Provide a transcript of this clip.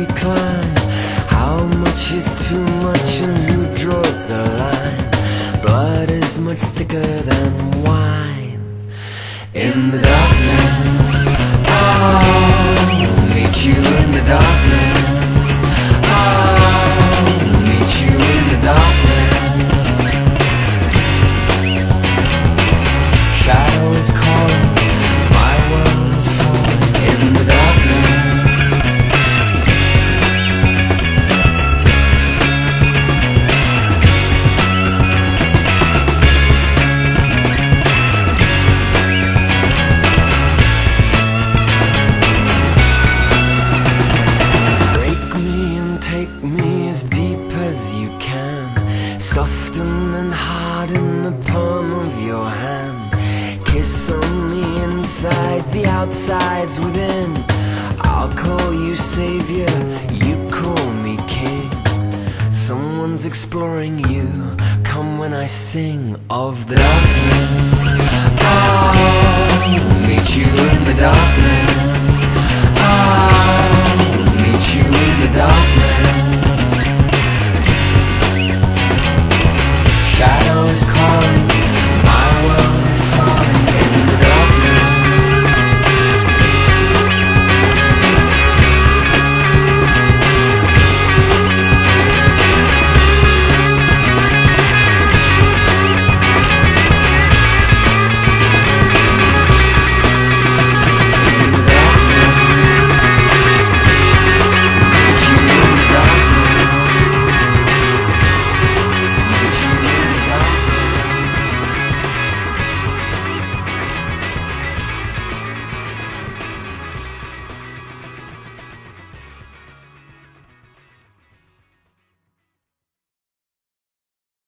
we climb? How much is too much and who draws the line? Blood is much thicker than wine. In the darkness, I'll meet you in the darkness. I'll meet you in the darkness. Shadow is calling, my world is falling in the darkness. Take me as deep as you can, soften and harden the palm of your hand. Kiss on the inside, the outside's within. I'll call you savior, you call me king. Someone's exploring you, come when I sing of the darkness. I'll meet you in the darkness. I'll